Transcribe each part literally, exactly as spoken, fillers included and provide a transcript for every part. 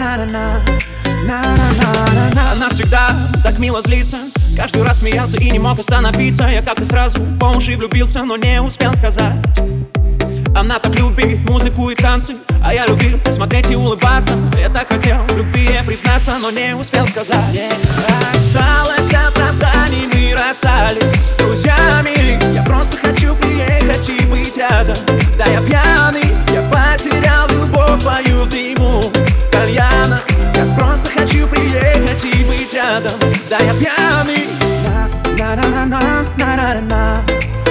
Она всегда так мило злится, каждый раз смеялся и не мог остановиться. Я как-то сразу по уши влюбился, но не успел сказать. Она так любит музыку и танцы, а я любил смотреть и улыбаться. Я так хотел в любви ей признаться, но не успел сказать. yeah. Осталось оправданий, мы расстались друзьями. Я просто хочу приехать и быть рядом. Да, я пьяный, я потерял любовь твою в дыму кальяна. Я просто хочу приехать и быть рядом. Да, я пьяный. На-на-на-на-на-на-на-на.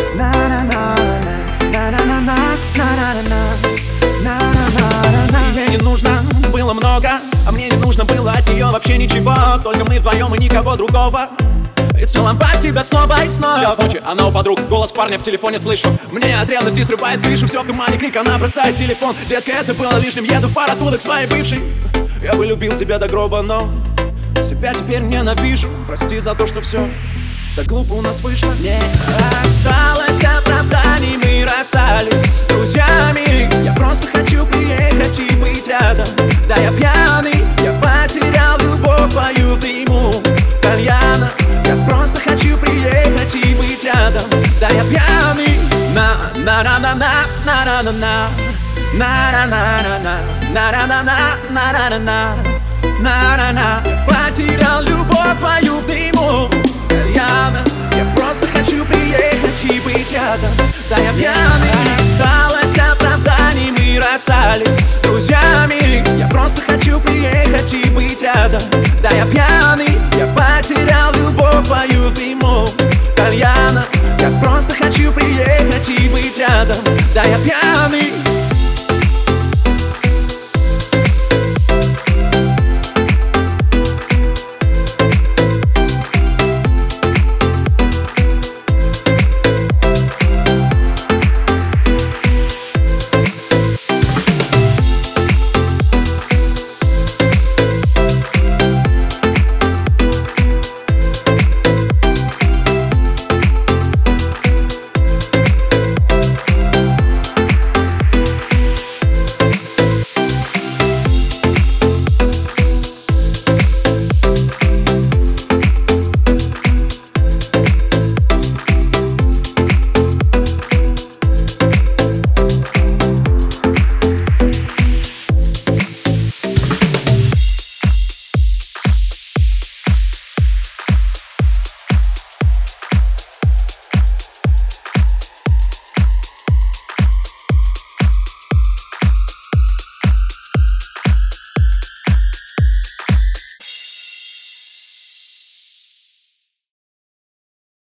Ей не нужно было много, а мне не нужно было от нее вообще ничего. Только мы вдвоем и никого другого. И целовать тебя снова и снова. Час ночи, она у подруг, голос парня в телефоне слышу. Мне от ревности срывает крышу, все в тумане, крик, она бросает телефон. Детка, это было лишним, еду в пар оттуда к своей бывшей. Я бы любил тебя до гроба, но себя теперь ненавижу. Прости за то, что все так глупо у нас вышло. Не осталось оправданий, мы расстались друзьями. Я просто хочу приехать и быть рядом. Да, я пьяный, я потерял любовь твою в дыму кальяна. Я просто хочу приехать и быть рядом. Да, я пьяный. На на на на на на на на на на на на на на на на на на. Потерял любовь твою в дыму кальяна. Я просто хочу приехать и быть рядом. Да, я пьяный. Осталось оправданий, мы расстались друзьями. Я просто хочу приехать и быть рядом. Да, я пьяный.